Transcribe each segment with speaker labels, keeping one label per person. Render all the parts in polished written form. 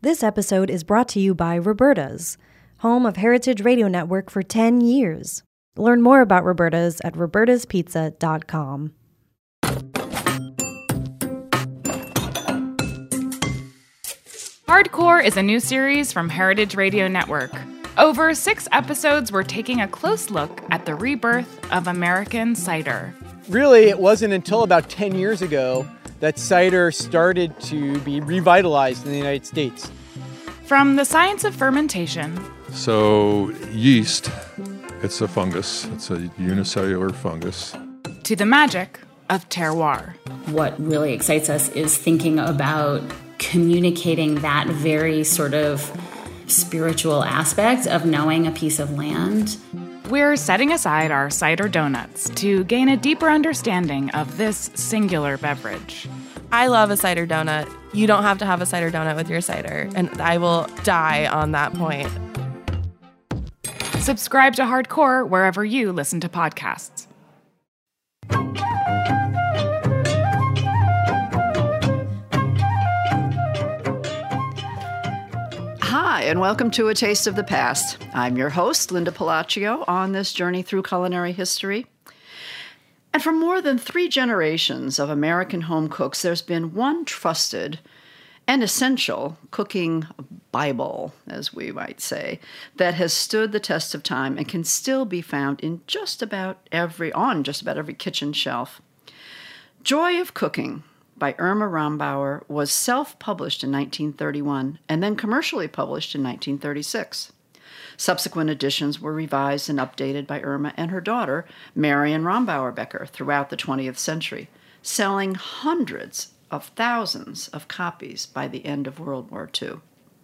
Speaker 1: This episode is brought to you by Roberta's, home of Heritage Radio Network for 10 years. Learn more about Roberta's at robertaspizza.com.
Speaker 2: Hardcore is a new series from Heritage Radio Network. Over 6 episodes, we're taking a close look at the rebirth of American cider.
Speaker 3: Really, it wasn't until about 10 years ago that cider started to be revitalized in the United States.
Speaker 2: From the science of fermentation.
Speaker 4: So yeast, it's a fungus. It's a unicellular fungus.
Speaker 2: To the magic of terroir.
Speaker 5: What really excites us is thinking about communicating that very sort of spiritual aspect of knowing a piece of land.
Speaker 2: We're setting aside our cider donuts to gain a deeper understanding of this singular beverage.
Speaker 6: I love a cider donut. You don't have to have a cider donut with your cider, and I will die on that point.
Speaker 2: Subscribe to Hardcore wherever you listen to podcasts.
Speaker 7: Hi, and welcome to A Taste of the Past. I'm your host, Linda Palacio, on this journey through culinary history. And for more than 3 generations of American home cooks, there's been one trusted and essential cooking Bible, as we might say, that has stood the test of time and can still be found in just about every kitchen shelf. Joy of Cooking by Irma Rombauer was self-published in 1931 and then commercially published in 1936. Subsequent editions were revised and updated by Irma and her daughter, Marion Rombauer Becker, throughout the 20th century, selling hundreds of thousands of copies by the end of World War II.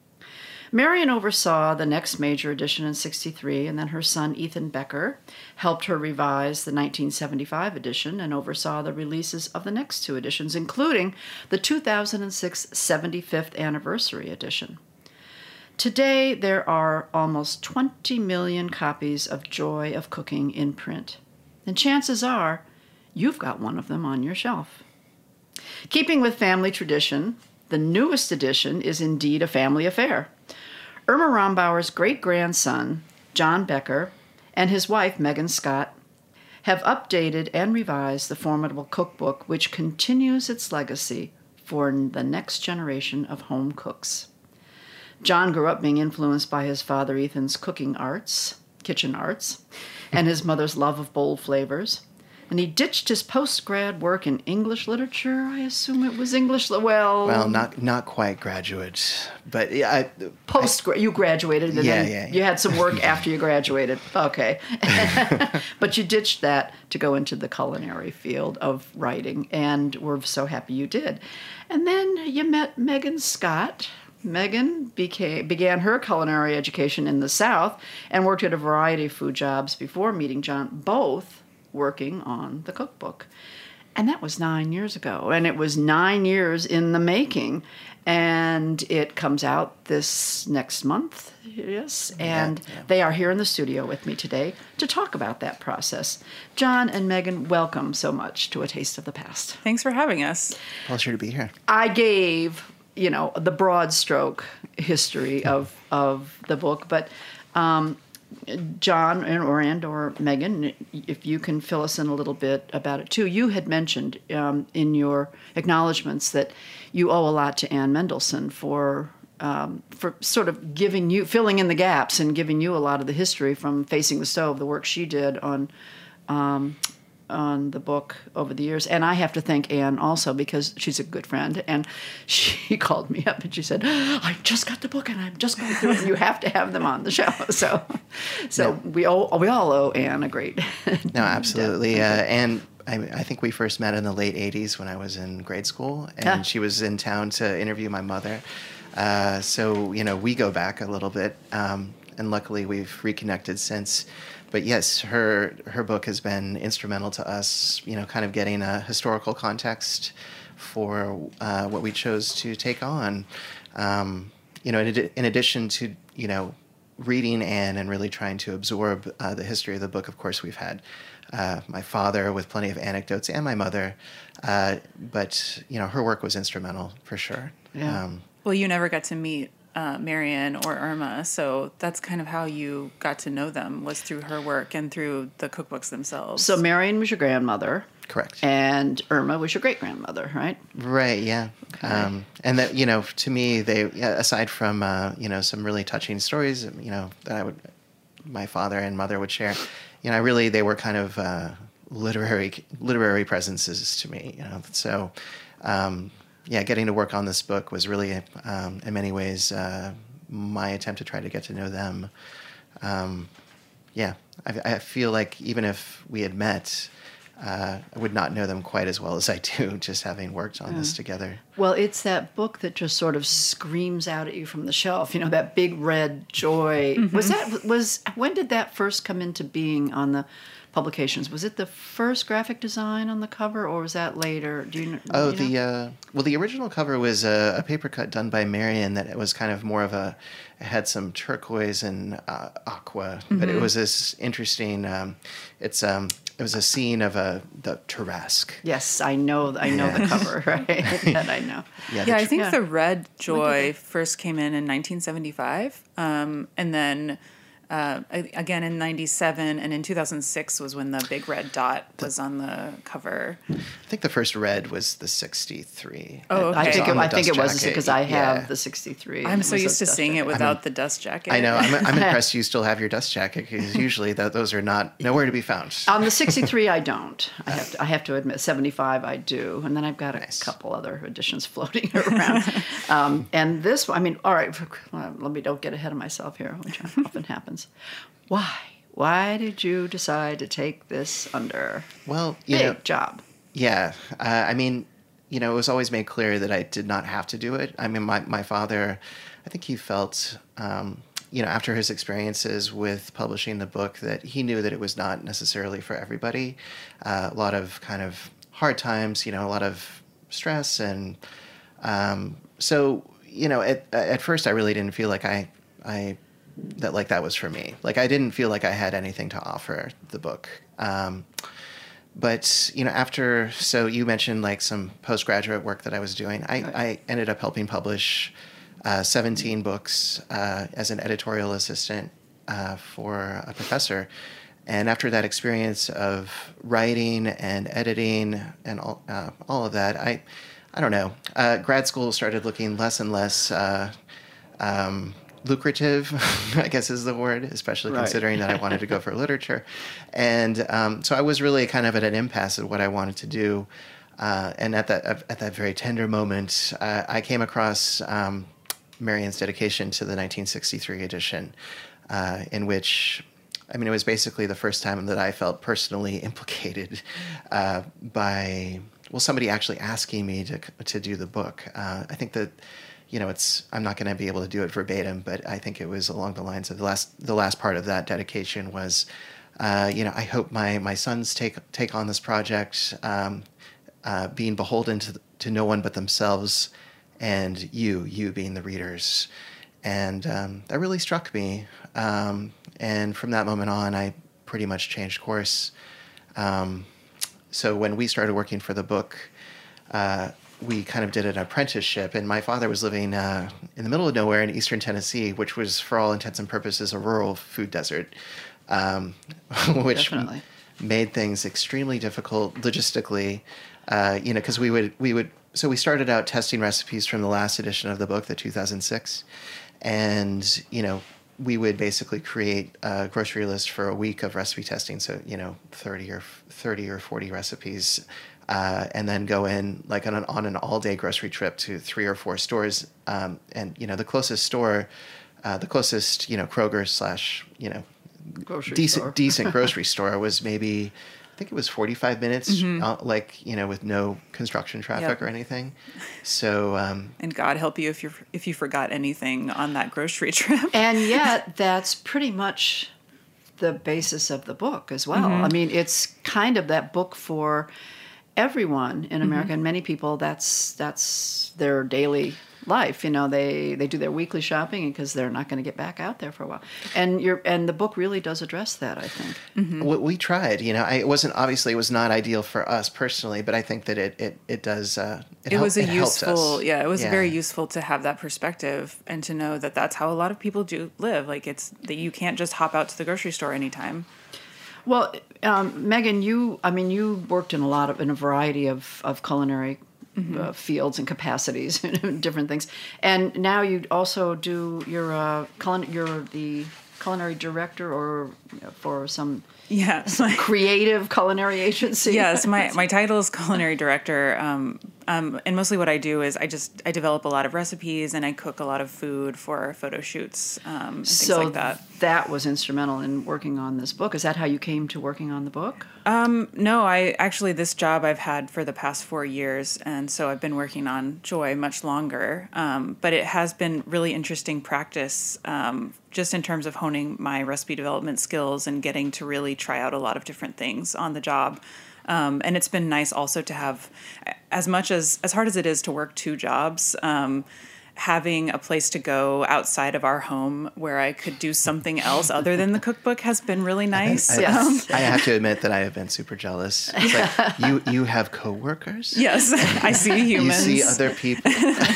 Speaker 7: Marion oversaw the next major edition in 1963, and then her son Ethan Becker helped her revise the 1975 edition and oversaw the releases of the next 2 editions, including the 2006 75th anniversary edition. Today, there are almost 20 million copies of Joy of Cooking in print, and chances are you've got one of them on your shelf. Keeping with family tradition, the newest edition is indeed a family affair. Irma Rombauer's great-grandson, John Becker, and his wife, Megan Scott, have updated and revised the formidable cookbook, which continues its legacy for the next generation of home cooks. John grew up being influenced by his father Ethan's kitchen arts, and his mother's love of bold flavors. And he ditched his post-grad work in English literature. I assume it was English. Well,
Speaker 8: not quite graduate, but yeah,
Speaker 7: you graduated, and then you had some work after you graduated. Okay, but you ditched that to go into the culinary field of writing, and we're so happy you did. And then you met Megan Scott. Megan began her culinary education in the South and worked at a variety of food jobs before meeting John, both working on the cookbook. And that was 9 years ago. And it was 9 years in the making. And it comes out this next month, yes. And they are here in the studio with me today to talk about that process. John and Megan, welcome so much to A Taste of the Past.
Speaker 9: Thanks for having us.
Speaker 8: Pleasure to be here.
Speaker 7: I gave, the broad stroke history of the book, but John or Megan, if you can fill us in a little bit about it too. You had mentioned in your acknowledgments that you owe a lot to Ann Mendelsohn for sort of filling in the gaps and giving you a lot of the history from Facing the Stove, the work she did on the book over the years. And I have to thank Anne also because she's a good friend. And she called me up and she said, I just got the book and I'm just going through it and you have to have them on the show. So we all owe Anne a great...
Speaker 8: No, absolutely. And I think we first met in the late 80s when I was in grade school, and she was in town to interview my mother. So we go back a little bit, and luckily we've reconnected since. But yes, her book has been instrumental to us, kind of getting a historical context for what we chose to take on. In addition to, reading Anne and really trying to absorb the history of the book, of course, we've had my father with plenty of anecdotes and my mother. But her work was instrumental for sure.
Speaker 7: Yeah.
Speaker 9: Well, you never got to meet Marion or Irma. So that's kind of how you got to know them, was through her work and through the cookbooks themselves.
Speaker 7: So Marion was your grandmother.
Speaker 8: Correct.
Speaker 7: And Irma was your great-grandmother, right?
Speaker 8: Right, yeah. Okay. And that, to me, they, aside from, some really touching stories, that my father and mother would share, they were kind of literary presences to me, So, getting to work on this book was really, in many ways, my attempt to try to get to know them. I feel like even if we had met, I would not know them quite as well as I do, just having worked on this together.
Speaker 7: Well, it's that book that just sort of screams out at you from the shelf, that big red joy. Mm-hmm. When did that first come into being on the publications? Was it the first graphic design on the cover, or was that later? Do you know?
Speaker 8: The original cover was a paper cut done by Marion that it was kind of more of it had some turquoise and aqua, but it was this interesting, it was a scene of the Tarasque.
Speaker 7: Yes, I know the cover, right? That I know.
Speaker 9: Yeah, I think the Red Joy first came in 1975, and then again in 97, and in 2006 was when the big red dot was on the cover.
Speaker 8: I think the first red was the 63.
Speaker 9: Oh, okay.
Speaker 7: I think it was because I have the 63.
Speaker 9: I'm so used to seeing it without the dust jacket.
Speaker 8: I know. I'm impressed you still have your dust jacket, because usually those are nowhere to be found.
Speaker 7: On the 63, I don't. I have to admit, 75 I do, and then I've got a couple other editions floating around. And this one, all right. Let me don't get ahead of myself here, which often happens. Why did you decide to take this under?
Speaker 8: Well,
Speaker 7: big job.
Speaker 8: Yeah. It was always made clear that I did not have to do it. My father, I think he felt, after his experiences with publishing the book, that he knew that it was not necessarily for everybody. A lot of kind of hard times, a lot of stress. And so, at first I really didn't feel like that was for me. Like, I didn't feel like I had anything to offer the book. But, so you mentioned like some postgraduate work that I was doing. I ended up helping publish 17 books as an editorial assistant for a professor. And after that experience of writing and editing and all of that, I don't know, grad school started looking less and less lucrative, I guess is the word, especially considering that I wanted to go for literature. And so I was really kind of at an impasse of what I wanted to do. And at that very tender moment, I came across Marion's dedication to the 1963 edition, in which, it was basically the first time that I felt personally implicated by somebody actually asking me to do the book. I think that, I'm not going to be able to do it verbatim, but I think it was along the lines of the last part of that dedication was, I hope my sons take on this project, being beholden to no one but themselves, and you being the readers. And that really struck me. And from that moment on, I pretty much changed course. So when we started working for the book, we kind of did an apprenticeship, and my father was living in the middle of nowhere in eastern Tennessee, which was, for all intents and purposes, a rural food desert, which
Speaker 7: Definitely
Speaker 8: made things extremely difficult logistically, because we started out testing recipes from the last edition of the book, the 2006, and, we would basically create a grocery list for a week of recipe testing, so, 30 or 40 recipes, and then go in like on an all-day grocery trip to 3 or 4 stores, and the closest store, Kroger / decent grocery store was maybe, I think it was 45 minutes, with no construction traffic or anything. So
Speaker 9: and God help you if you forgot anything on that grocery trip.
Speaker 7: And yet that's pretty much the basis of the book as well.
Speaker 9: Mm-hmm.
Speaker 7: It's kind of that book for everyone in America, and many people that's their daily life. You know, they do their weekly shopping because they're not going to get back out there for a while. And the book really does address that, I think.
Speaker 8: Mm-hmm. We tried. You know, it was not ideal for us personally, but I think that it does. It was
Speaker 9: very useful to have that perspective and to know that that's how a lot of people do live. Like, it's that you can't just hop out to the grocery store anytime.
Speaker 7: Well, Megan, you worked in a variety of culinary fields and capacities, different things, and now you also do you're the culinary director for some creative culinary agency.
Speaker 9: Yes, my title is culinary director. And mostly what I do is I develop a lot of recipes and I cook a lot of food for photo shoots and things like that.
Speaker 7: So that was instrumental in working on this book. Is that how you came to working on the book?
Speaker 9: No, this job I've had for the past 4 years, and so I've been working on Joy much longer. But it has been really interesting practice, just in terms of honing my recipe development skills and getting to really try out a lot of different things on the job. And it's been nice also to have, as hard as it is to work 2 jobs, having a place to go outside of our home where I could do something else other than the cookbook has been really nice.
Speaker 8: I have to admit that I have been super jealous. It's like, you have coworkers?
Speaker 9: Yes, I see humans.
Speaker 8: You see other people.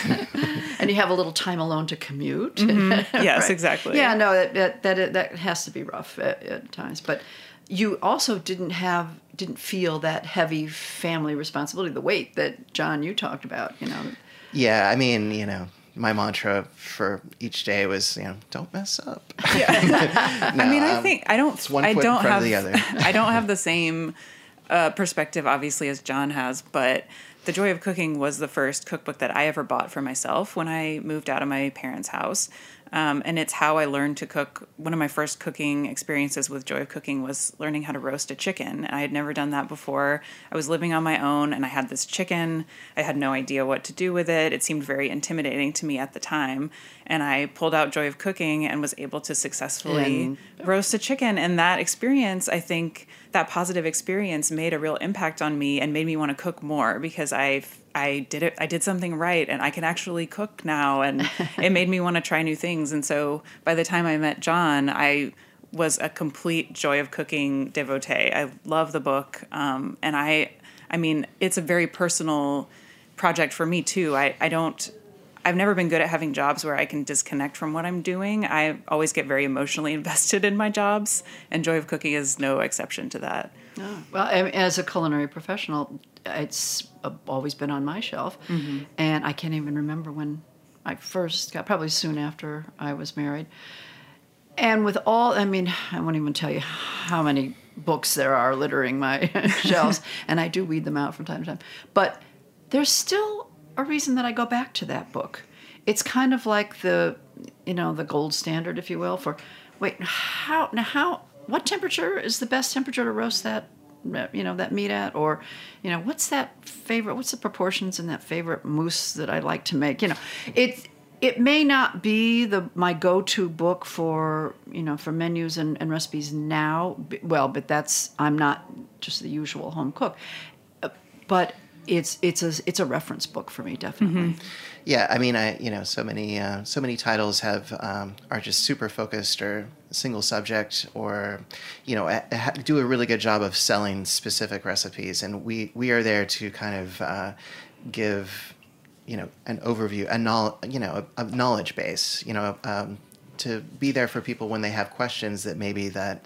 Speaker 7: And you have a little time alone to commute.
Speaker 9: Mm-hmm. Yes, right. Exactly.
Speaker 7: Yeah, no, that has to be rough at times. But you also didn't feel that heavy family responsibility, the weight that, John, you talked about, you know.
Speaker 8: Yeah, I mean, you know, my mantra for each day was, you know, don't mess up.
Speaker 9: Yeah. No, I mean, I don't have
Speaker 8: the other.
Speaker 9: I don't have the same perspective, obviously, as John has, but The Joy of Cooking was the first cookbook that I ever bought for myself when I moved out of my parents' house. And it's how I learned to cook. One of my first cooking experiences with Joy of Cooking was learning how to roast a chicken. I had never done that before. I was living on my own and I had this chicken. I had no idea what to do with it. It seemed very intimidating to me at the time. And I pulled out Joy of Cooking and was able to successfully roast a chicken. And that experience, I think, that positive experience made a real impact on me and made me want to cook more because I did something right and I can actually cook now, and it made me want to try new things. And so by the time I met John, I was a complete Joy of Cooking devotee. I love the book. And I mean, it's a very personal project for me too. I've never been good at having jobs where I can disconnect from what I'm doing. I always get very emotionally invested in my jobs, and Joy of Cooking is no exception to that.
Speaker 7: Oh, well, as a culinary professional, it's always been on my shelf, and I can't even remember when I first got, probably soon after I was married. And with all, I mean, I won't even tell you how many books there are littering my shelves, and I do weed them out from time to time. But there's still a reason that I go back to that book. It's kind of like the gold standard, if you will, for, what temperature is the best temperature to roast that meat at? Or, what's the proportions in that favorite mousse that I like to make? It may not be my go-to book for menus and recipes now. Well, but I'm not just the usual home cook. But it's a reference book for me, definitely. Mm-hmm.
Speaker 8: Yeah, I mean, so many titles are just super focused or single subject, or do a really good job of selling specific recipes, and we are there to kind of give an overview, a knowledge base, to be there for people when they have questions that maybe that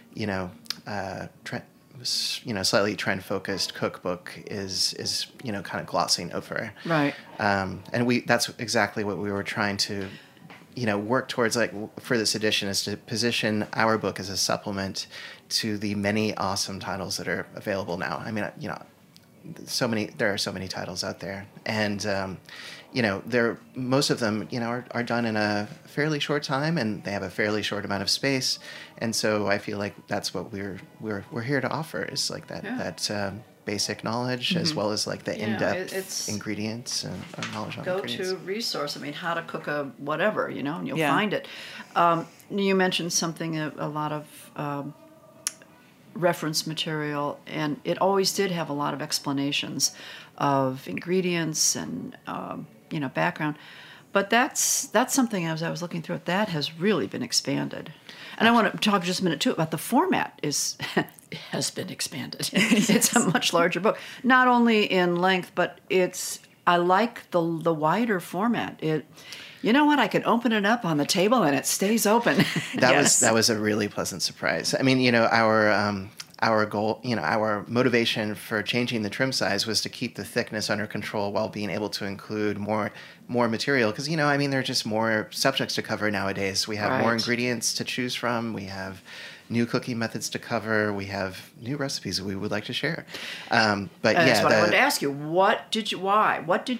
Speaker 8: slightly trend-focused cookbook is kind of glossing over.
Speaker 7: Right.
Speaker 8: And that's exactly what we were trying to, work towards, like, for this edition, is to position our book as a supplement to the many awesome titles that are available now. I mean, there are so many titles out there, and most of them are done in a fairly short time, and they have a fairly short amount of space, and so I feel like that's what we're here to offer, is like that basic knowledge, as well as like the in-depth ingredients and knowledge on ingredients.
Speaker 7: Go-to resource. I mean, how to cook a whatever, and you'll find it. You mentioned something, a lot of reference material, and it always did have a lot of explanations of ingredients and background. But that's something, as I was looking through it, that has really been expanded. And I want to talk just a minute, too, about the format has been expanded. Yes. It's a much larger book, not only in length, but I like the wider format. You know what? I can open it up on the table and it stays open.
Speaker 8: That was a really pleasant surprise. I mean, our goal, our motivation for changing the trim size was to keep the thickness under control while being able to include more material. Because, there are just more subjects to cover nowadays. We have more ingredients to choose from. We have new cooking methods to cover. We have new recipes we would like to share. That's what
Speaker 7: I wanted to ask you. Why? What did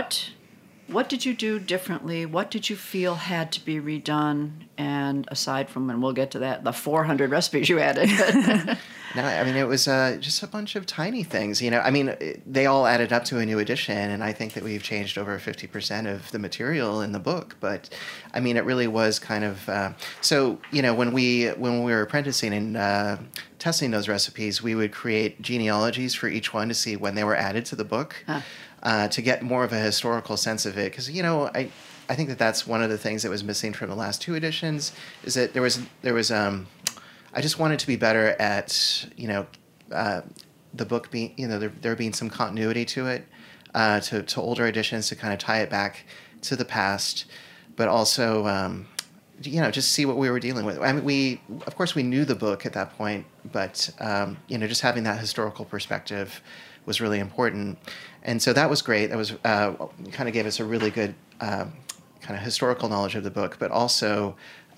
Speaker 7: you do differently? What did you feel had to be redone? And aside from, and we'll get to that, the 400 recipes you added.
Speaker 8: No, it was just a bunch of tiny things. They all added up to a new edition, and I think that we've changed over 50% of the material in the book. But, it really was kind of... when we were apprenticing and testing those recipes, we would create genealogies for each one to see when they were added to the book. To get more of a historical sense of it. Because, I think that that's one of the things that was missing from the last two editions, is that there was I just wanted to be better at, the book being, there being some continuity to it, to older editions, to kind of tie it back to the past, but also, just see what we were dealing with. We knew the book at that point, but, just having that historical perspective was really important. And so that was great. That was kind of gave us a really good kind of historical knowledge of the book, but also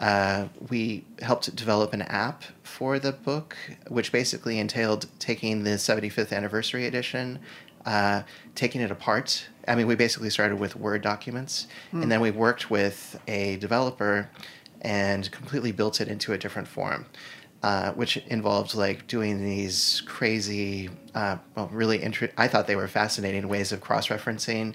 Speaker 8: we helped develop an app for the book, which basically entailed taking the 75th anniversary edition, taking it apart. We basically started with Word documents, and then we worked with a developer and completely built it into a different form. Which involved doing these crazy, I thought they were fascinating ways of cross-referencing,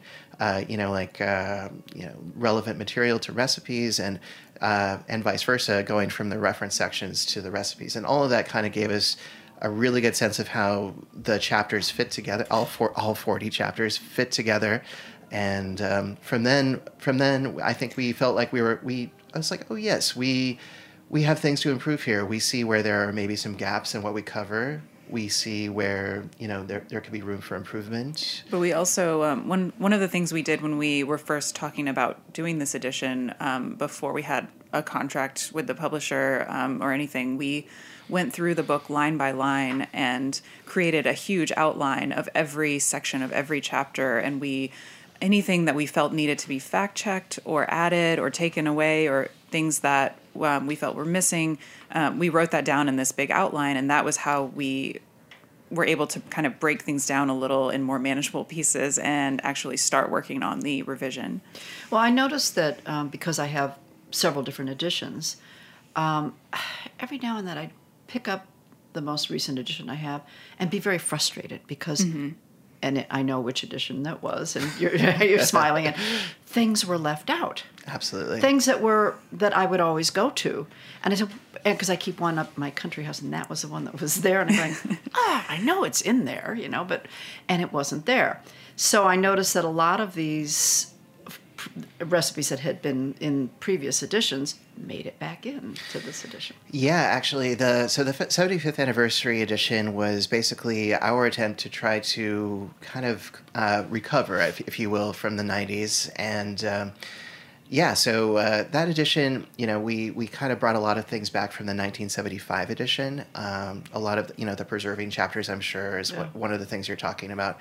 Speaker 8: relevant material to recipes and vice versa, going from the reference sections to the recipes. And all of that kind of gave us a really good sense of how the chapters fit together, all 40 chapters fit together. And from then, I think we felt like I was like, oh yes, we have things to improve here. We see where there are maybe some gaps in what we cover. We see where, there could be room for improvement.
Speaker 9: But we also, one of the things we did when we were first talking about doing this edition, before we had a contract with the publisher or anything, we went through the book line by line and created a huge outline of every section of every chapter. And anything that we felt needed to be fact-checked or added or taken away, or things that we felt were missing, we wrote that down in this big outline, and that was how we were able to kind of break things down a little in more manageable pieces and actually start working on the revision.
Speaker 7: Well, I noticed that because I have several different editions, every now and then I pick up the most recent edition I have and be very frustrated because... And I know which edition that was, and you're smiling, and things were left out.
Speaker 8: Absolutely.
Speaker 7: Things that I would always go to. And I said, because I keep one up my country house, and that was the one that was there. And I'm going, I know it's in there, and it wasn't there. So I noticed that a lot of these recipes that had been in previous editions made it back into this edition.
Speaker 8: Yeah, actually, the 75th anniversary edition was basically our attempt to try to kind of recover, if you will, from the 90s. And so that edition, we kind of brought a lot of things back from the 1975 edition. A lot of, the preserving chapters, I'm sure, is one of the things you're talking about.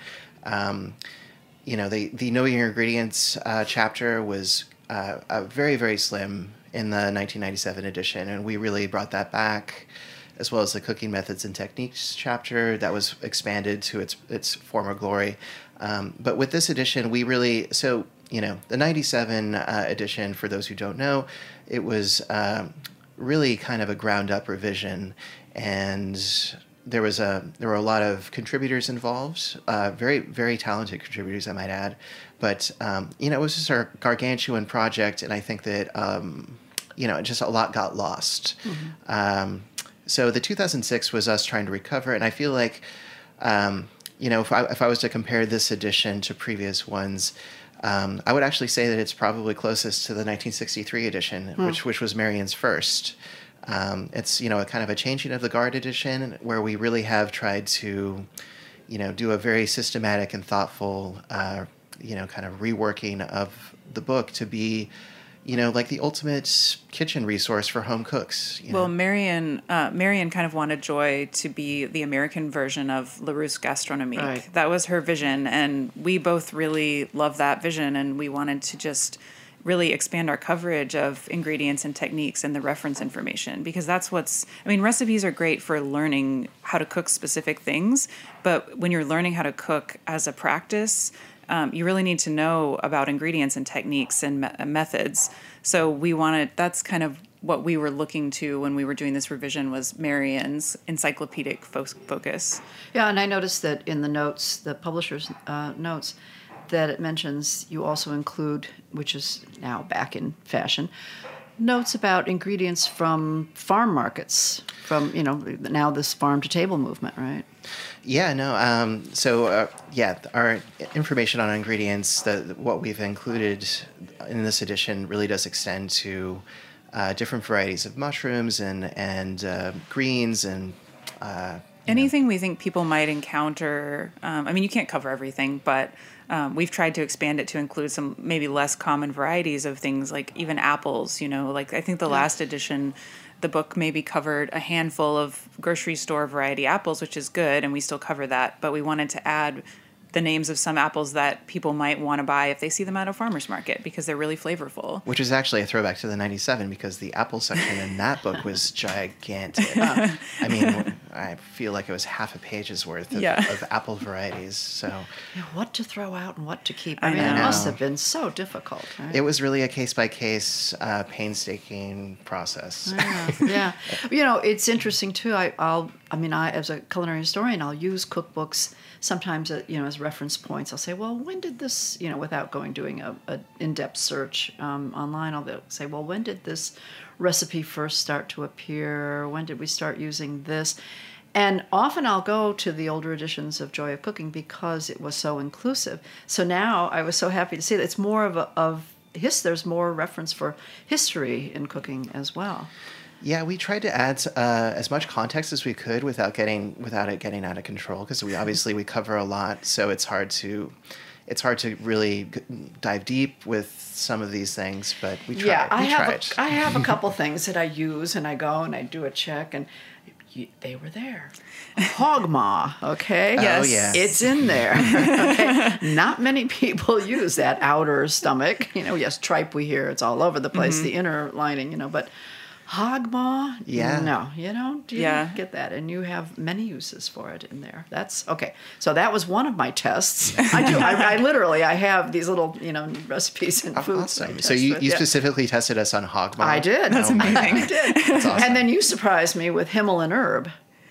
Speaker 8: The Knowing Your Ingredients chapter was very, very slim in the 1997 edition, and we really brought that back, as well as the Cooking Methods and Techniques chapter that was expanded to its former glory. But with this edition, we really... So, the 97 edition, for those who don't know, it was really kind of a ground-up revision, and... There were a lot of contributors involved, very, very talented contributors, I might add. But, it was just a gargantuan project, and I think that, just a lot got lost. Mm-hmm. So the 2006 was us trying to recover, and I feel like, if I was to compare this edition to previous ones, I would actually say that it's probably closest to the 1963 edition, which was Marian's first. It's, a kind of a changing of the guard edition where we really have tried to, do a very systematic and thoughtful, kind of reworking of the book to be, like the ultimate kitchen resource for home cooks.
Speaker 9: Well, Marian kind of wanted Joy to be the American version of Larousse Gastronomique.
Speaker 7: Right.
Speaker 9: That was her vision, and we both really love that vision, and we wanted to just really expand our coverage of ingredients and techniques and the reference information, because recipes are great for learning how to cook specific things, but when you're learning how to cook as a practice, you really need to know about ingredients and techniques and methods. So that's kind of what we were looking to when we were doing this revision, was Marian's encyclopedic focus.
Speaker 7: Yeah, and I noticed that in the notes, the publisher's notes, that it mentions you also include, which is now back in fashion, notes about ingredients from farm markets, from, now this farm-to-table movement, right?
Speaker 8: Yeah, no. Our information on ingredients, what we've included in this edition, really does extend to different varieties of mushrooms and greens and
Speaker 9: anything we think people might encounter. You can't cover everything, but we've tried to expand it to include some maybe less common varieties of things, like even apples. I think the last edition, the book maybe covered a handful of grocery store variety apples, which is good, and we still cover that. But we wanted to add the names of some apples that people might want to buy if they see them at a farmer's market, because they're really flavorful.
Speaker 8: Which is actually a throwback to the 97, because the apple section in that book was gigantic. I feel like it was half a page's worth of apple varieties. So
Speaker 7: what to throw out and what to keep.
Speaker 9: I know.
Speaker 7: It must have been so difficult. Right?
Speaker 8: It was really a case-by-case, painstaking process.
Speaker 7: Yeah. It's interesting, too. I as a culinary historian, I'll use cookbooks sometimes, as reference points. I'll say, well, when did this, without doing a in-depth search online, I'll say, well, when did this recipe first start to appear? When did we start using this? And often I'll go to the older editions of Joy of Cooking because it was so inclusive. So now I was so happy to see that it's more there's more reference for history in cooking as well.
Speaker 8: Yeah, we tried to add as much context as we could without it getting out of control, because we cover a lot, so it's hard to really dive deep with some of these things. But we tried.
Speaker 7: Yeah, I have a couple things that I use, and I go and I do a check, and they were there. Hog maw, okay?
Speaker 8: Yes. Oh, yeah.
Speaker 7: It's in there. Okay? Not many people use that outer stomach. Yes, tripe we hear, it's all over the place, the inner lining, but hog maw?
Speaker 8: Yeah.
Speaker 7: No, you don't get that. And you have many uses for it in there. That's okay. So that was one of my tests. I literally have these little, recipes and foods.
Speaker 8: Awesome. So you specifically tested us on hog maw?
Speaker 7: I did.
Speaker 9: That's amazing.
Speaker 7: I did.
Speaker 8: That's awesome.
Speaker 7: And then you surprised me with Himmel and Herb.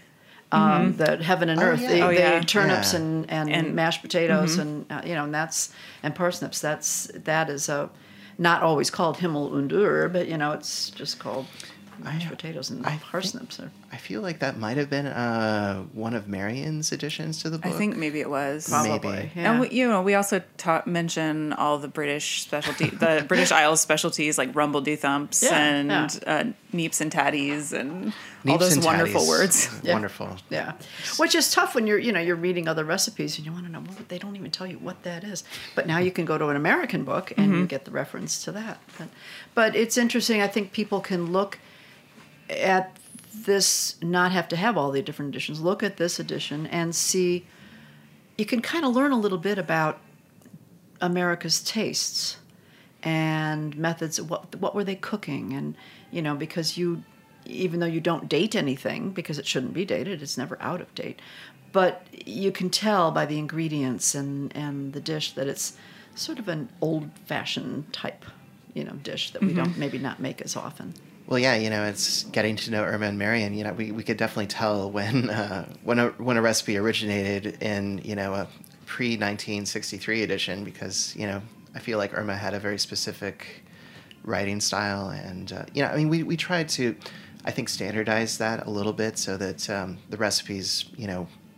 Speaker 7: The heaven and earth, the turnips and mashed potatoes and and parsnips. That is not always called Himmel und Herb, but it's just called mashed potatoes and parsnips.
Speaker 8: I feel like that might have been one of Marian's additions to the book.
Speaker 9: I think maybe it was.
Speaker 7: Probably.
Speaker 8: Maybe.
Speaker 7: Yeah.
Speaker 9: And we also mention all the British the British Isles specialties like rumble-do-thumps and neeps and tatties and all those wonderful words.
Speaker 8: Yeah. Wonderful.
Speaker 7: Yeah. Which is tough when you're reading other recipes and you want to know, well, they don't even tell you what that is. But now you can go to an American book and you get the reference to that. But it's interesting. I think people can look at this, not have to have all the different editions. Look at this edition and see, you can kind of learn a little bit about America's tastes and methods. What were they cooking? And, because even though you don't date anything, because it shouldn't be dated, it's never out of date, but you can tell by the ingredients and the dish that it's sort of an old-fashioned type, dish that we don't maybe not make as often.
Speaker 8: Well, yeah, it's getting to know Irma and Marian. We could definitely tell when a recipe originated in a pre-1963 edition, because I feel like Irma had a very specific writing style, and we tried to, I think, standardize that a little bit so that the recipes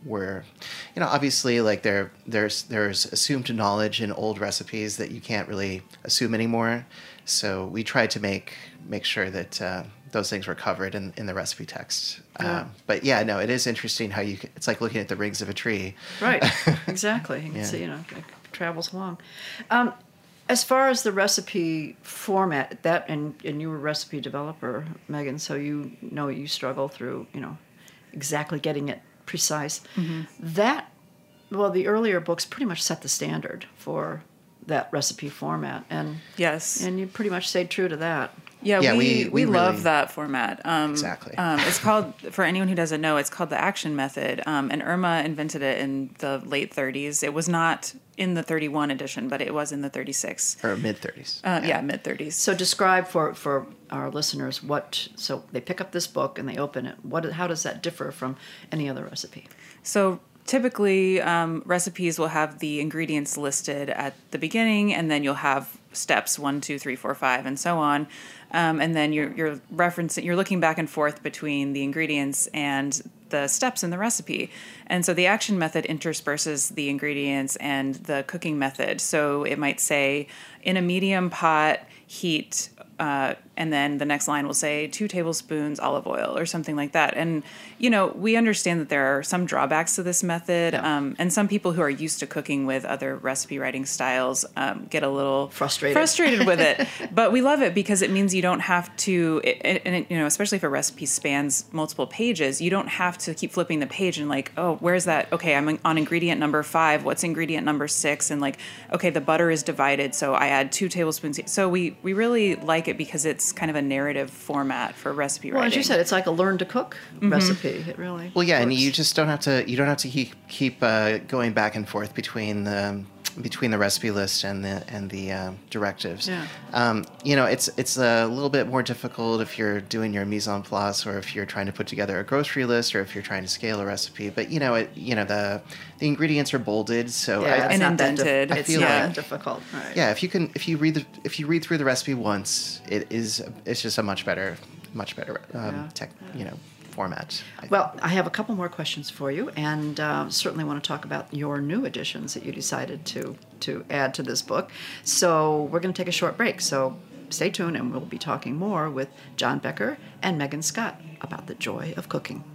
Speaker 8: were, obviously like there's assumed knowledge in old recipes that you can't really assume anymore. So we tried to make sure that those things were covered in the recipe text.
Speaker 7: Yeah.
Speaker 8: But yeah, no, it is interesting how it's like looking at the rings of a tree.
Speaker 7: Right, exactly. You can see, it travels along. As far as the recipe format, and you were a recipe developer, Megan, so you struggle through, exactly getting it precise. Mm-hmm. The earlier books pretty much set the standard for that recipe format. And
Speaker 9: yes.
Speaker 7: And you pretty much stayed true to that.
Speaker 9: Yeah, we love that format.
Speaker 8: Exactly.
Speaker 9: It's called, for anyone who doesn't know, it's called the action method. And Irma invented it in the late 30s. It was not in the 31 edition, but it was in the 36.
Speaker 8: Or mid-30s.
Speaker 9: Yeah, mid-30s.
Speaker 7: So describe for our listeners so they pick up this book and they open it. How does that differ from any other recipe?
Speaker 9: So typically, recipes will have the ingredients listed at the beginning, and then you'll have steps 1, 2, 3, 4, 5, and so on. And then you're looking back and forth between the ingredients and the steps in the recipe. And so the action method intersperses the ingredients and the cooking method. So it might say, in a medium pot, heat, and then the next line will say 2 tablespoons olive oil or something like that. And, we understand that there are some drawbacks to this method.
Speaker 7: Yeah.
Speaker 9: And some people who are used to cooking with other recipe writing styles get a little
Speaker 7: frustrated
Speaker 9: with it. But we love it because it means you don't have to, especially if a recipe spans multiple pages, you don't have to keep flipping the page and like, oh, where's that? Okay, I'm on ingredient number 5. What's ingredient number 6? And like, okay, the butter is divided, so I add 2 tablespoons. So we really like it because it's kind of a narrative format for recipe writing.
Speaker 7: Well, as you said, it's like a learn to cook recipe. It really
Speaker 8: yeah,
Speaker 7: works.
Speaker 8: and you just don't have to keep going back and forth between the recipe list and the directives.
Speaker 7: Yeah.
Speaker 8: It's a little bit more difficult if you're doing your mise en place, or if you're trying to put together a grocery list, or if you're trying to scale a recipe. But the ingredients are bolded, so
Speaker 9: and indented.
Speaker 7: It's not that difficult. Right.
Speaker 8: Yeah, if you read through the recipe once, it's just a much better format.
Speaker 7: Well, I have a couple more questions for you, and certainly want to talk about your new additions that you decided to add to this book. So we're going to take a short break. So stay tuned, and we'll be talking more with John Becker and Megan Scott about the joy of cooking.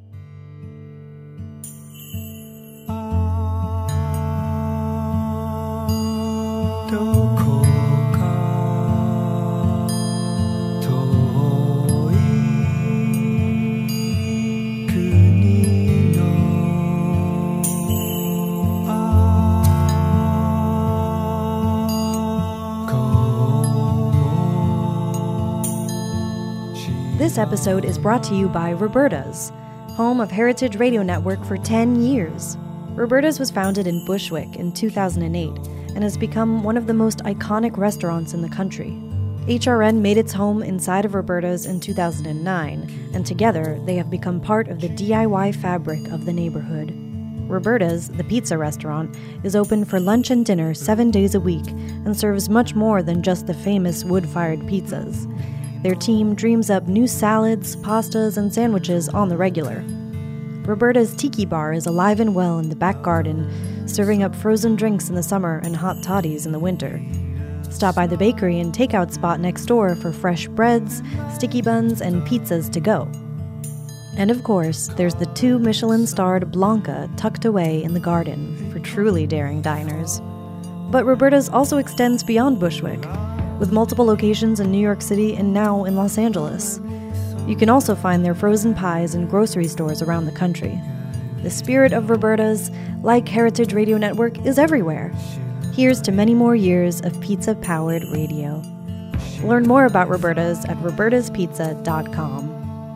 Speaker 7: This episode is brought to you by Roberta's, home of Heritage Radio Network for 10 years. Roberta's was founded in Bushwick in 2008 and has become one of the most iconic restaurants in the country. HRN made its home inside of Roberta's in 2009, and together they have become part of the DIY fabric of the neighborhood. Roberta's, the pizza restaurant, is open for lunch and dinner 7 days a week and serves much more than just the famous wood-fired pizzas. Their team dreams up new salads, pastas, and sandwiches on the regular. Roberta's Tiki Bar is alive and well in the back garden, serving up frozen drinks in the summer and hot toddies in the winter. Stop by the bakery and takeout spot next door for fresh breads, sticky buns, and pizzas to go. And of course, there's the 2 Michelin-starred Blanca tucked away in the garden for truly daring diners. But Roberta's also extends beyond Bushwick, with multiple locations in New York City and now in Los Angeles. You can also find their frozen pies in grocery stores around the country. The spirit of Roberta's, like Heritage Radio Network, is everywhere. Here's to many more years of pizza-powered radio. Learn more about Roberta's at robertaspizza.com.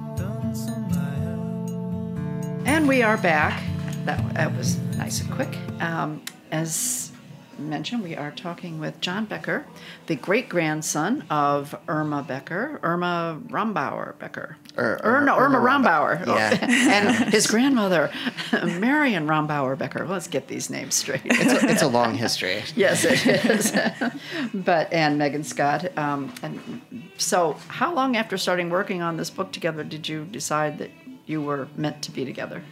Speaker 7: And we are back. That was nice and quick. As mentioned, we are talking with John Becker, the great-grandson of Irma Becker, Irma Rombauer Becker. Irma Rombauer.
Speaker 8: Yeah.
Speaker 7: And his grandmother, Marion Rombauer Becker. Let's get these names straight.
Speaker 8: It's a long history.
Speaker 7: Yes, it is. And Megan Scott. And so how long after starting working on this book together did you decide that you were meant to be together?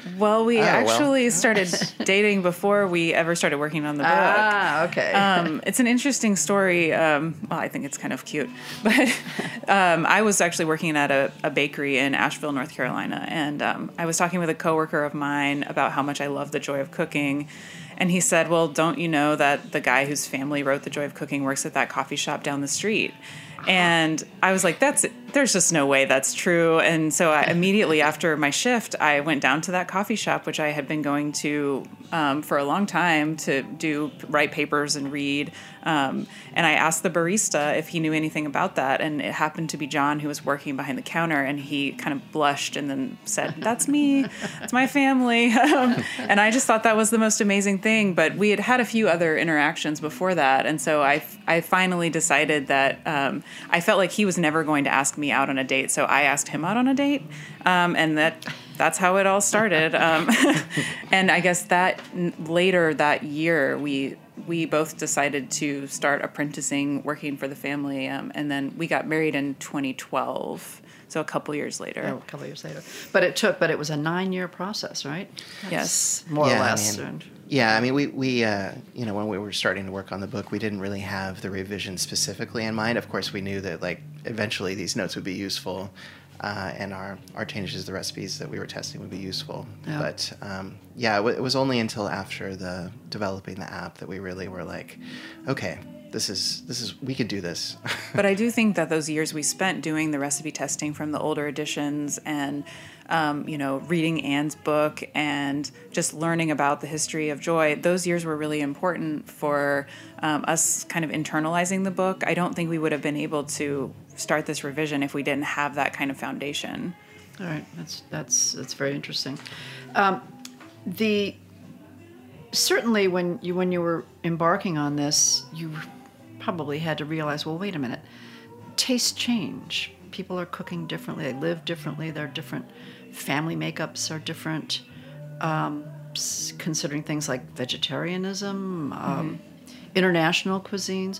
Speaker 9: Well, we actually started dating before we ever started working on the book.
Speaker 7: Ah, okay.
Speaker 9: It's an interesting story. Well, I think it's kind of cute. But I was actually working at a bakery in Asheville, North Carolina. And I was talking with a coworker of mine about how much I love The Joy of Cooking. And he said, well, don't you know that the guy whose family wrote The Joy of Cooking works at that coffee shop down the street? And I was like, there's just no way that's true. And so I immediately after my shift, I went down to that coffee shop, which I had been going to for a long time to write papers and read. And I asked the barista if he knew anything about that. And it happened to be John, who was working behind the counter. And he kind of blushed and then said, that's me. That's my family. And I just thought that was the most amazing thing. But we had had a few other interactions before that. And so I finally decided that I felt like he was never going to ask me out on a date. So I asked him out on a date. And that's how it all started. And I guess that later that year, we both decided to start apprenticing, working for the family. And then we got married in 2012. So a couple years later.
Speaker 7: Oh, a couple years later. But it was a 9-year process, right?
Speaker 9: Yes.
Speaker 7: More or less.
Speaker 8: Yeah, I mean, we when we were starting to work on the book, we didn't really have the revision specifically in mind. Of course, we knew that, like, eventually these notes would be useful, and our changes to the recipes that we were testing would be useful. Yeah. But, it was only until after developing the app that we really were like, okay, this is we could do this.
Speaker 9: But I do think that those years we spent doing the recipe testing from the older editions and reading Anne's book and just learning about the history of Joy, those years were really important for us kind of internalizing the book. I don't think we would have been able to start this revision if we didn't have that kind of foundation.
Speaker 7: All right, that's very interesting. Certainly when you were embarking on this, you probably had to realize, well, wait a minute, tastes change. People are cooking differently. They live differently. They're different. Family makeups are different. Considering things like vegetarianism, international cuisines,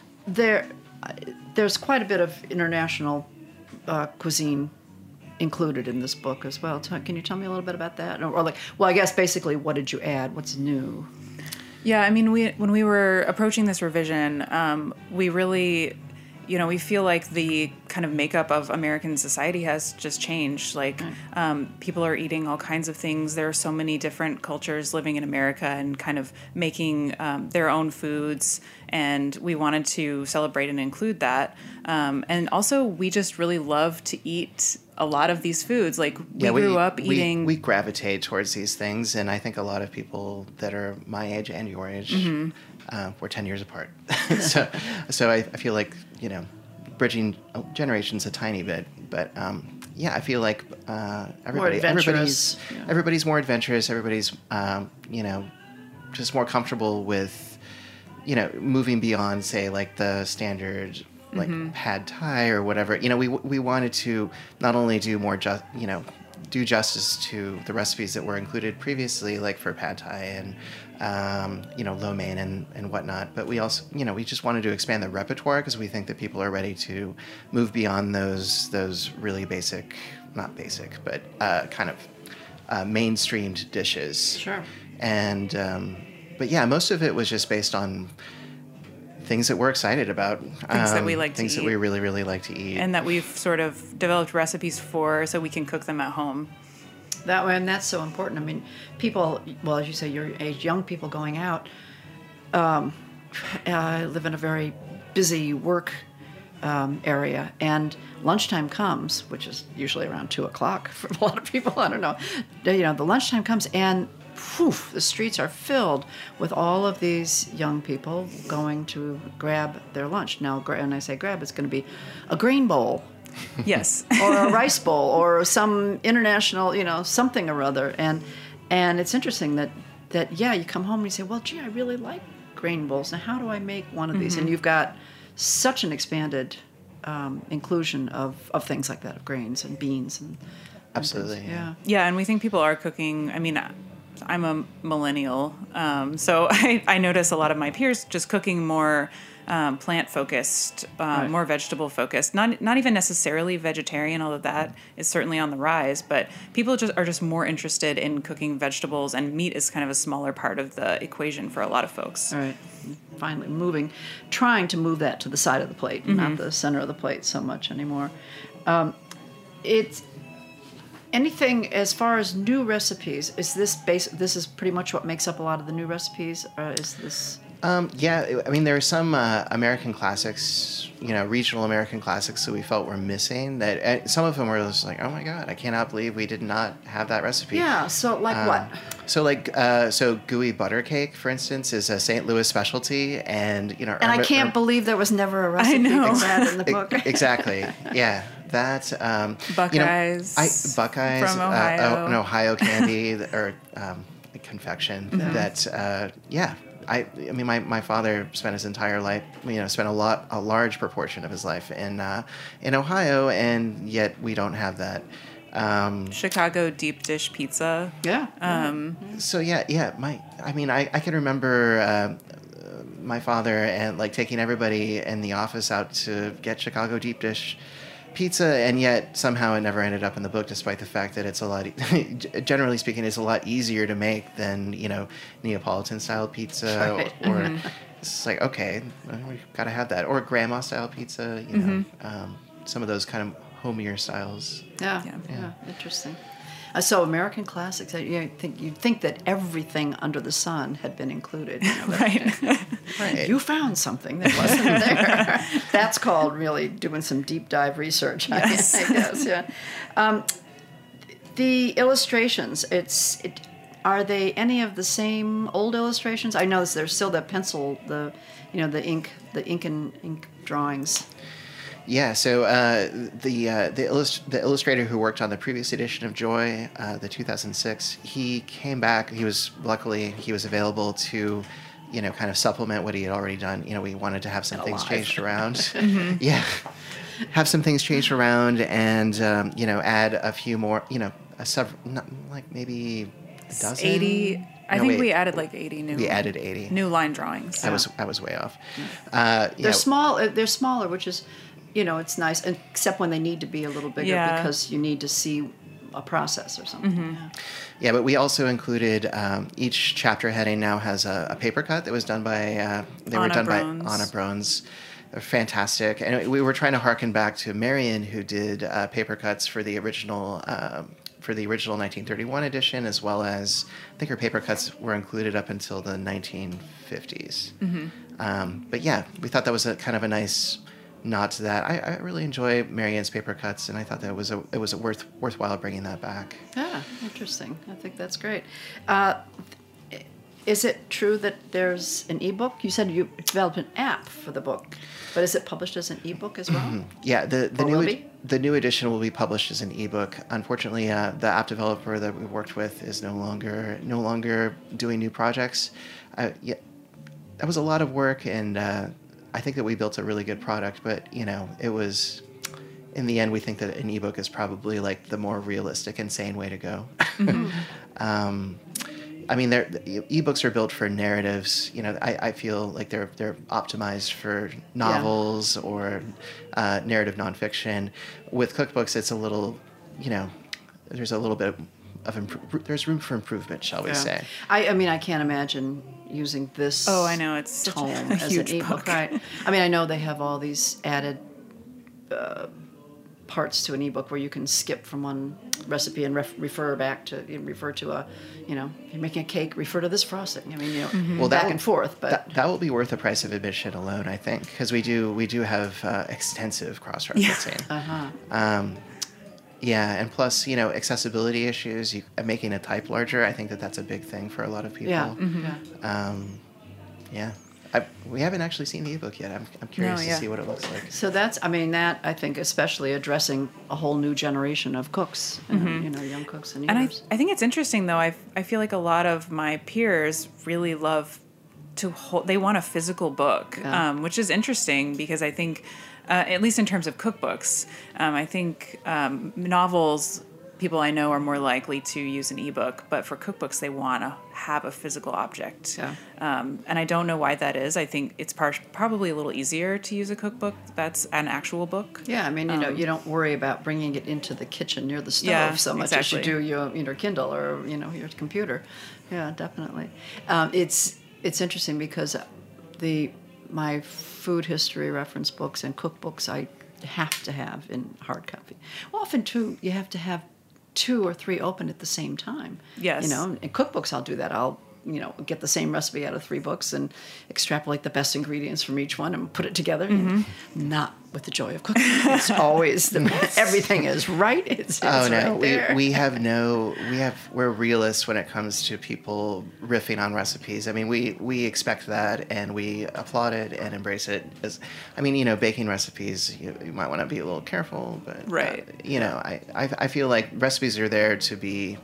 Speaker 7: there's quite a bit of international cuisine included in this book as well. Can you tell me a little bit about that? I guess basically, what did you add? What's new?
Speaker 9: Yeah, I mean, when we were approaching this revision, we really, we feel like the kind of makeup of American society has just changed. Like, people are eating all kinds of things. There are so many different cultures living in America and kind of making their own foods, and we wanted to celebrate and include that. And also, we just really love to eat a lot of these foods. Like, we grew up eating...
Speaker 8: We gravitate towards these things, and I think a lot of people that are my age and your age, we're 10 years apart. so I feel like, bridging generations a tiny bit, but I feel like everybody's more adventurous. Everybody's just more comfortable with moving beyond, say, like the standard like pad thai or whatever. We wanted to not only do more do justice to the recipes that were included previously, like for pad thai and lo mein and whatnot, but we also we just wanted to expand the repertoire because we think that people are ready to move beyond those really basic, not basic, but kind of mainstreamed dishes.
Speaker 7: Sure.
Speaker 8: And but yeah, most of it was just based on things that we're excited about,
Speaker 9: things that we like to eat,
Speaker 8: things that we really, really like to eat,
Speaker 9: and that we've sort of developed recipes for, so we can cook them at home.
Speaker 7: That way, and that's so important. I mean, people, well, as you say, your age, young people going out, live in a very busy work area, and lunchtime comes, which is usually around 2:00 for a lot of people. I don't know. The lunchtime comes, and the streets are filled with all of these young people going to grab their lunch. Now, when I say grab, it's going to be a grain bowl.
Speaker 9: Yes.
Speaker 7: Or a rice bowl, or some international, something or other. And it's interesting that you come home and you say, well, gee, I really like grain bowls. Now, how do I make one of these? And you've got such an expanded inclusion of things like that, of grains and beans.
Speaker 8: Absolutely.
Speaker 9: Yeah, and we think people are cooking. I mean, I'm a millennial, so I notice a lot of my peers just cooking more plant focused, more vegetable focused. Not even necessarily vegetarian, although that is certainly on the rise. But people are just more interested in cooking vegetables, and meat is kind of a smaller part of the equation for a lot of folks.
Speaker 7: All right. Finally trying to move that to the side of the plate, not the center of the plate so much anymore. It's anything as far as new recipes. Is this This is pretty much what makes up a lot of the new recipes. Is this?
Speaker 8: Yeah, I mean, there are some American classics, regional American classics that we felt were missing. That some of them were just like, oh my God, I cannot believe we did not have that recipe.
Speaker 7: Yeah. So like what?
Speaker 8: So gooey butter cake, for instance, is a St. Louis specialty, and
Speaker 7: And I can't believe there was never a recipe like that in the book.
Speaker 8: Exactly. Yeah. That
Speaker 9: Buckeyes.
Speaker 8: Buckeyes
Speaker 9: from Ohio.
Speaker 8: an Ohio candy or confection. That I mean, my father spent his entire life, spent a large proportion of his life in Ohio, and yet we don't have that.
Speaker 9: Chicago deep dish pizza.
Speaker 7: Yeah.
Speaker 8: So I can remember my father and taking everybody in the office out to get Chicago deep dish pizza, and yet somehow it never ended up in the book, despite the fact that it's generally speaking, it's a lot easier to make than Neapolitan style pizza,
Speaker 7: right.
Speaker 8: or it's like, okay, we gotta have that, or grandma style pizza, some of those kind of homier styles.
Speaker 7: Yeah. Interesting. So American classics. You'd think that everything under the sun had been included.
Speaker 8: Right.
Speaker 7: You found something that wasn't there. That's called really doing some deep dive research.
Speaker 9: Yes.
Speaker 7: I guess. Yeah. The illustrations. Are they any of the same old illustrations? I know there's still the pencil, the ink and drawings.
Speaker 8: Yeah, so the illustrator who worked on the previous edition of Joy, the 2006, he came back. He was available to, kind of supplement what he had already done. We wanted to have some things changed around. Yeah, have some things changed around, and add a few more. Maybe a dozen.
Speaker 9: 80. We added 80 new.
Speaker 8: We added 80
Speaker 9: new line drawings.
Speaker 8: I was way off.
Speaker 7: They're small. They're smaller, which is. It's nice, except when they need to be a little bigger because you need to see a process or something.
Speaker 8: Mm-hmm. Yeah, but we also included each chapter heading now has a paper cut that was done by Anna Brones. They're fantastic, and we were trying to harken back to Marion, who did paper cuts for the original 1931 edition, as well as I think her paper cuts were included up until the 1950s. Mm-hmm. But yeah, we thought that was a kind of a nice nod to that. I really enjoy Marianne's paper cuts, and I thought that it was worthwhile bringing that back.
Speaker 7: Yeah, interesting. I think that's great. Is it true that there's an ebook? You said you developed an app for the book, but is it published as an ebook as well?
Speaker 8: Mm-hmm. Yeah, the new edition will be published as an ebook. Unfortunately, the app developer that we worked with is no longer doing new projects. That was a lot of work, and I think that we built a really good product, but it was, in the end, we think that an ebook is probably the more realistic and sane way to go. Mm-hmm. I mean, ebooks are built for narratives. I feel like they're optimized for novels or narrative nonfiction. With cookbooks, it's a little, there's a little bit of there's room for improvement, shall we say?
Speaker 7: I mean, I can't imagine using this.
Speaker 9: Oh, I know, it's such
Speaker 7: tome
Speaker 9: a
Speaker 7: as
Speaker 9: huge
Speaker 7: an ebook,
Speaker 9: book.
Speaker 7: right? I mean, I know they have all these added parts to an ebook where you can skip from one recipe and refer to a, if you're making a cake, refer to this frosting. I mean,
Speaker 8: well,
Speaker 7: back and forth. But
Speaker 8: that will be worth the price of admission alone, I think, because we do have extensive cross-referencing.
Speaker 9: Yeah.
Speaker 8: Yeah, and plus, accessibility issues, making a type larger, I think that's a big thing for a lot of people.
Speaker 7: Yeah. Mm-hmm.
Speaker 8: Yeah. We haven't actually seen the ebook yet. I'm curious to see what it looks like.
Speaker 7: So that I think especially addressing a whole new generation of cooks, young cooks and eaters.
Speaker 9: And I think it's interesting, though. I feel like a lot of my peers really love they want a physical book, which is interesting because I think, at least in terms of cookbooks, I think novels people I know are more likely to use an ebook, but for cookbooks, they want to have a physical object.
Speaker 7: Yeah.
Speaker 9: And I don't know why that is. I think it's probably a little easier to use a cookbook that's an actual book.
Speaker 7: Yeah, I mean, you don't worry about bringing it into the kitchen near the stove so much as you do your Kindle or, your computer. Yeah, definitely. It's interesting because my food history reference books and cookbooks I have to have in hard copy. Well, often, too, you have to have 2 or 3 open at the same time.
Speaker 9: Yes.
Speaker 7: In cookbooks, I'll do that. I'll, get the same recipe out of 3 books and extrapolate the best ingredients from each one and put it together.
Speaker 9: Mm-hmm.
Speaker 7: Not with the joy of cooking. It's always everything is right. It's
Speaker 8: no,
Speaker 7: right there.
Speaker 8: we're realists when it comes to people riffing on recipes. I mean, we expect that and we applaud it and embrace it. Baking recipes, you might want to be a little careful, but
Speaker 9: right.
Speaker 8: I feel like recipes are there to be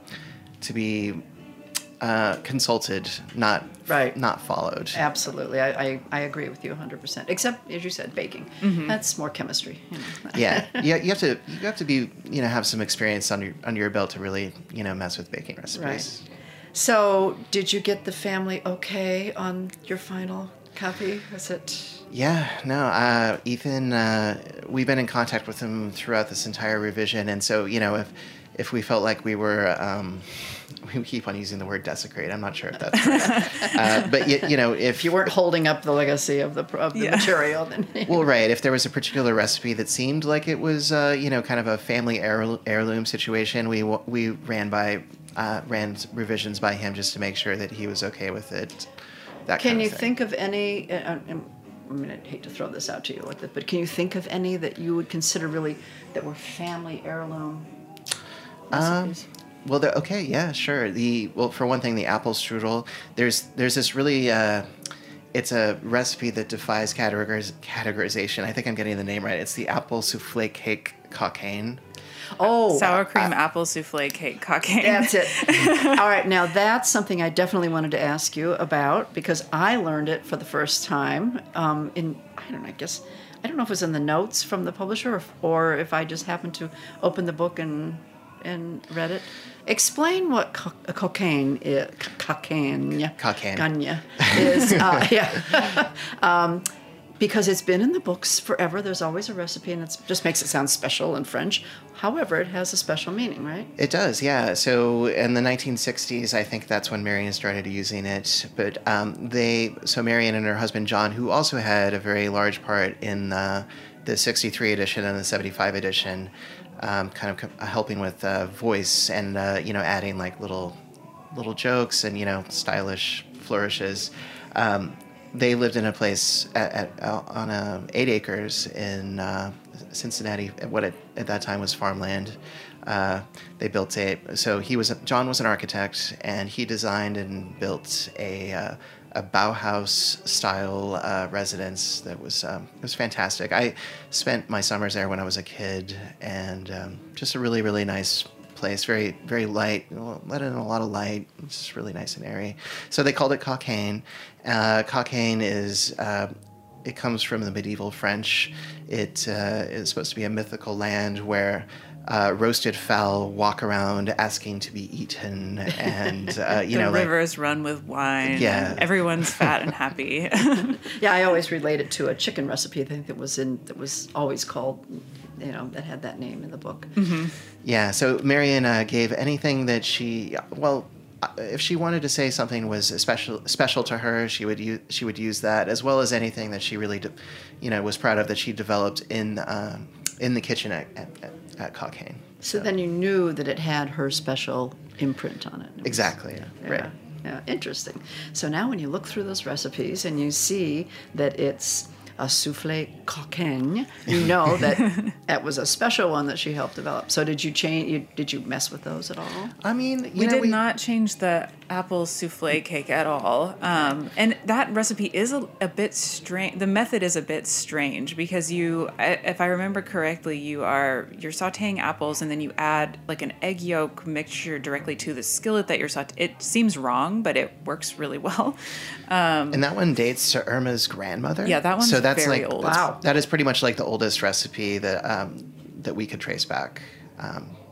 Speaker 8: consulted, not followed.
Speaker 7: Absolutely, I agree with you 100%. Except, as you said, baking.
Speaker 9: Mm-hmm.
Speaker 7: That's more chemistry.
Speaker 8: Yeah, you have to be have some experience under your belt to really mess with baking recipes.
Speaker 7: Right. So, did you get the family okay on your final copy? Was it?
Speaker 8: Yeah, no. Ethan, we've been in contact with him throughout this entire revision, and so if we felt like we were. We keep on using the word desecrate. I'm not sure if that's correct. But if
Speaker 7: you weren't holding up the legacy of the material, then
Speaker 8: well, right. If there was a particular recipe that seemed like it was kind of a family heirloom situation, we ran revisions by him just to make sure that he was okay with it.
Speaker 7: Can you think of any? I hate to throw this out to you like that, but can you think of any that you would consider really that were family heirloom recipes?
Speaker 8: Well, okay, yeah, sure. For one thing, the apple strudel. There's this really. It's a recipe that defies categorization. I think I'm getting the name right. It's the apple souffle cake cocaine.
Speaker 7: Oh,
Speaker 9: sour cream apple souffle cake cocaine.
Speaker 7: That's it. All right, now that's something I definitely wanted to ask you about because I learned it for the first time I don't know if it was in the notes from the publisher or if I just happened to open the book and read it. Explain what cocaine is. Cocaine is. Because it's been in the books forever. There's always a recipe, and it just makes it sound special in French. However, it has a special meaning, right?
Speaker 8: It does, yeah. So in the 1960s, I think that's when Marion started using it. But Marion and her husband John, who also had a very large part in the 63 edition and the 75 edition, kind of helping with voice and adding like little jokes and stylish flourishes. They lived in a place on 8 acres in Cincinnati. What at that time was farmland. They built John was an architect, and he designed and built a Bauhaus style residence that was it was fantastic. I spent my summers there when I was a kid, and just a really, really nice place. Very, very light. Let in a lot of light. It's just really nice and airy. So they called it cocaine. Cocaine is it comes from the medieval French. It is supposed to be a mythical land where roasted fowl walk around asking to be eaten, and
Speaker 9: the rivers run with wine.
Speaker 8: Yeah,
Speaker 9: everyone's fat and happy.
Speaker 7: Yeah, I always relate it to a chicken recipe. I think that was always called, that had that name in the book.
Speaker 9: Mm-hmm.
Speaker 8: Yeah. So Marion gave anything that if she wanted to say something was special to her, she would use that, as well as anything that she really was proud of that she developed in the kitchen at Cocaine.
Speaker 7: So then you knew that it had her special imprint on it.
Speaker 8: Exactly.
Speaker 7: Yeah.
Speaker 8: Right.
Speaker 7: Yeah, interesting. So now when you look through those recipes and you see that it's a soufflé cocaine, you know that was a special one that she helped develop. So did you mess with those at all?
Speaker 8: I mean,
Speaker 9: we did not change the apple soufflé cake at all. And that recipe is a bit strange. The method is a bit strange because if I remember correctly, you're sautéing apples and then you add like an egg yolk mixture directly to the skillet that you're sautéing. It seems wrong, but it works really well.
Speaker 8: And that one dates to Irma's grandmother.
Speaker 9: Yeah, that one's
Speaker 8: that's
Speaker 9: very old.
Speaker 7: Wow.
Speaker 8: That is pretty much like the oldest recipe that we could trace back.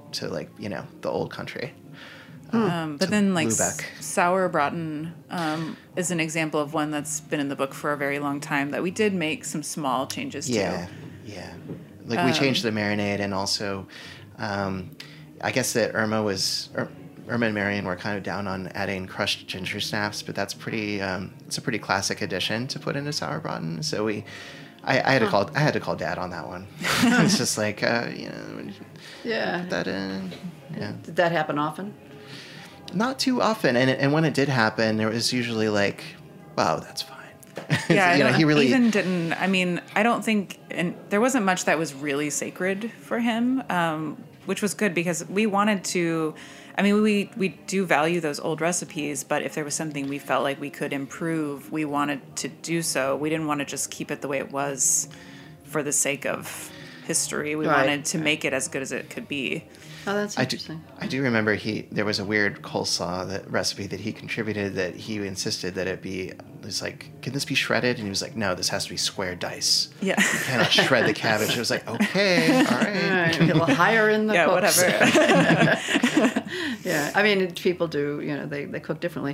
Speaker 8: to like, the old country.
Speaker 9: But then like
Speaker 8: Lübeck.
Speaker 9: Sauerbraten is an example of one that's been in the book for a very long time that we did make some small changes to.
Speaker 8: Yeah. Like we changed the marinade, and also I guess that Irma and Marion were kind of down on adding crushed ginger snaps, but that's it's a pretty classic addition to put into Sauerbraten. So I had to call Dad on that one. It's just like,
Speaker 7: Yeah.
Speaker 8: put that in. Yeah.
Speaker 7: Did that happen often?
Speaker 8: Not too often, and when it did happen, there was usually like, wow, that's fine.
Speaker 9: Yeah,
Speaker 8: he really
Speaker 9: even didn't. I mean, I don't think, and there wasn't much that was really sacred for him, which was good because we wanted to. I mean, we do value those old recipes, but if there was something we felt like we could improve, we wanted to do so. We didn't want to just keep it the way it was for the sake of history. We wanted to make it as good as it could be.
Speaker 7: Oh, that's interesting.
Speaker 8: I do remember there was a weird coleslaw recipe that he contributed that he insisted that it was like, can this be shredded? And he was like, no, this has to be square dice.
Speaker 9: Yeah.
Speaker 8: You cannot shred the cabbage. It was like, okay, all right.
Speaker 7: A little higher in the cooks.
Speaker 9: Whatever.
Speaker 7: Yeah, I mean, people do, they cook differently.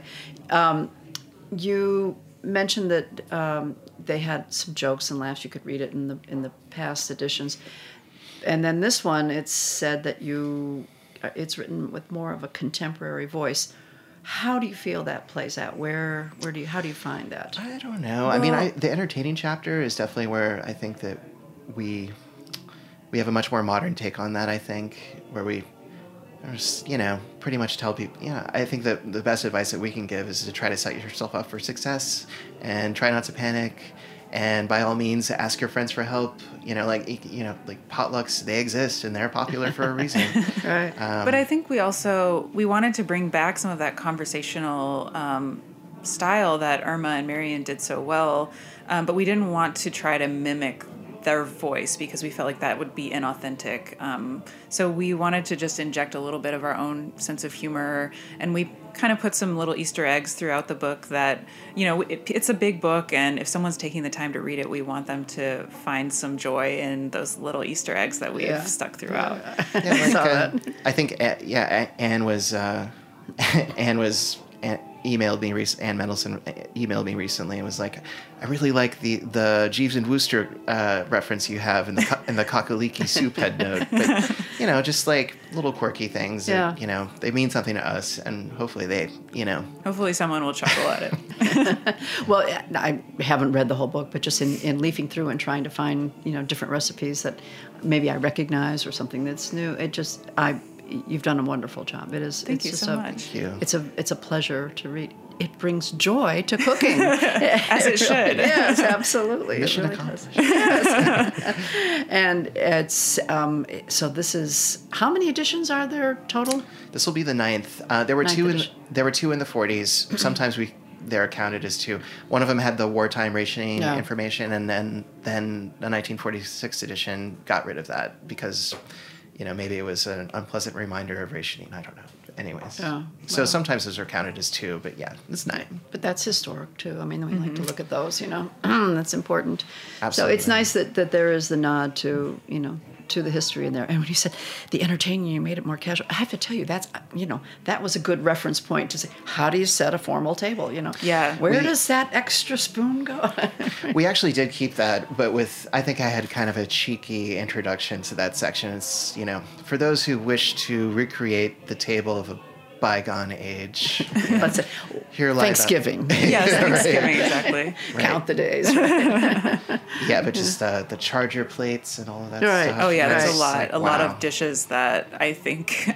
Speaker 7: You mentioned that they had some jokes and laughs. You could read it in the past editions. And then this one, it's said that it's written with more of a contemporary voice. How do you feel that plays out? How do you find that?
Speaker 8: I don't know. I mean, the entertaining chapter is definitely where I think that we have a much more modern take on that, I think, where we just, pretty much tell people, I think that the best advice that we can give is to try to set yourself up for success and try not to panic. And by all means, ask your friends for help. Like potlucks, they exist and they're popular for a reason.
Speaker 7: Right.
Speaker 9: But I think we wanted to bring back some of that conversational style that Irma and Marion did so well. But we didn't want to try to mimic their voice because we felt like that would be inauthentic. So we wanted to just inject a little bit of our own sense of humor, and we kind of put some little Easter eggs throughout the book that, it's a big book, and if someone's taking the time to read it, we want them to find some joy in those little Easter eggs that we've stuck throughout.
Speaker 8: I think, Anne Mendelsohn emailed me recently and was like, I really like the Jeeves and Wooster reference you have in the Kakaliki soup head note. But, just like little quirky things that, they mean something to us, and hopefully
Speaker 9: Hopefully someone will chuckle at it.
Speaker 7: Well, I haven't read the whole book, but just in leafing through and trying to find, different recipes that maybe I recognize or something that's new, you've done a wonderful job. It is.
Speaker 9: Thank you so much.
Speaker 8: Thank you.
Speaker 7: It's a pleasure to read. It brings joy to cooking,
Speaker 9: as it should.
Speaker 7: Yes, absolutely.
Speaker 8: Mission
Speaker 7: really
Speaker 8: accomplished.
Speaker 7: Yes. And it's so. This is, how many editions are there total?
Speaker 8: This will be the 9th. There were two in the 40s. Sometimes they're counted as two. One of them had the wartime rationing information, and then the 1946 edition got rid of that because, maybe it was an unpleasant reminder of rationing. I don't know. Anyways, so sometimes those are counted as two, but it's 9.
Speaker 7: But that's historic too. I mean, we like to look at those. That's important.
Speaker 8: Absolutely.
Speaker 7: So it's nice that there is the nod to to the history in there. And when you said the entertaining, you made it more casual. I have to tell you, that's, that was a good reference point to say, how do you set a formal table?
Speaker 9: Yeah.
Speaker 7: Where does that extra spoon go?
Speaker 8: We actually did keep that, but I think I had kind of a cheeky introduction to that section. It's, for those who wish to recreate the table of a bygone age.
Speaker 7: Let's say, Thanksgiving.
Speaker 9: Yes, Thanksgiving, exactly.
Speaker 8: Right.
Speaker 7: Count the days.
Speaker 8: Yeah, but just the charger plates and all of that stuff.
Speaker 9: Oh yeah, that's
Speaker 8: Right.
Speaker 9: a lot of dishes that I think,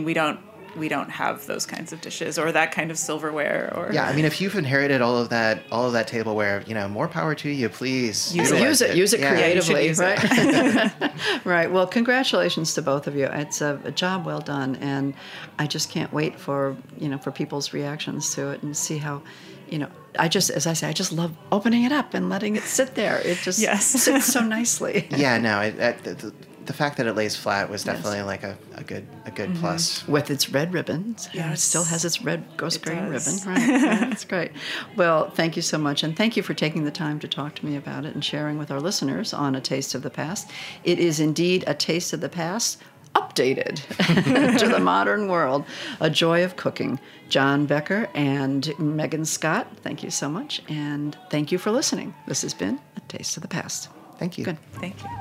Speaker 9: we don't have those kinds of dishes or that kind of silverware or.
Speaker 8: Yeah, if you've inherited all of that tableware, more power to you, please.
Speaker 7: Use it creatively,
Speaker 9: use
Speaker 7: right?
Speaker 9: it.
Speaker 7: Right. Well, congratulations to both of you. It's a job well done, and I just can't wait for people's reactions to it and see how, I just love opening it up and letting it sit there. It just sits so nicely.
Speaker 8: Yeah, no, the fact that it lays flat was definitely like a good plus.
Speaker 7: With its red ribbons.
Speaker 9: Yes.
Speaker 7: It still has its red ghost green ribbon.
Speaker 9: does.
Speaker 7: Right. That's great. Well, thank you so much. And thank you for taking the time to talk to me about it and sharing with our listeners on A Taste of the Past. It is indeed a taste of the past up updated to the modern world. A Joy of Cooking. John Becker and Megan Scott, thank you so much. And thank you for listening. This has been A Taste of the Past.
Speaker 8: Thank you.
Speaker 7: Good.
Speaker 9: Thank you.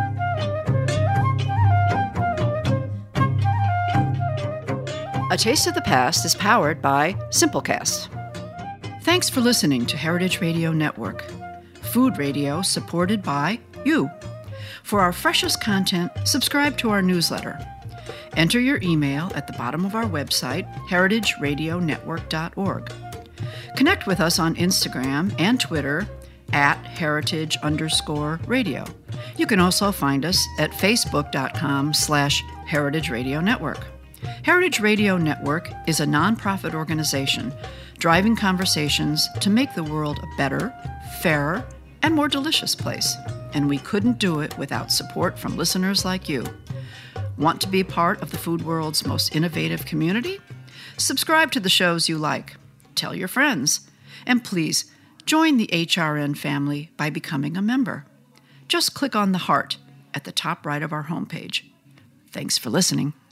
Speaker 7: A Taste of the Past is powered by Simplecast. Thanks for listening to Heritage Radio Network, food radio supported by you. For our freshest content, subscribe to our newsletter. Enter your email at the bottom of our website, heritageradionetwork.org. Connect with us on Instagram and Twitter at heritage_radio. You can also find us at facebook.com/Heritage Radio Network. Heritage Radio Network is a nonprofit organization driving conversations to make the world a better, fairer, and more delicious place. And we couldn't do it without support from listeners like you. Want to be part of the food world's most innovative community? Subscribe to the shows you like. Tell your friends. And please, join the HRN family by becoming a member. Just click on the heart at the top right of our homepage. Thanks for listening.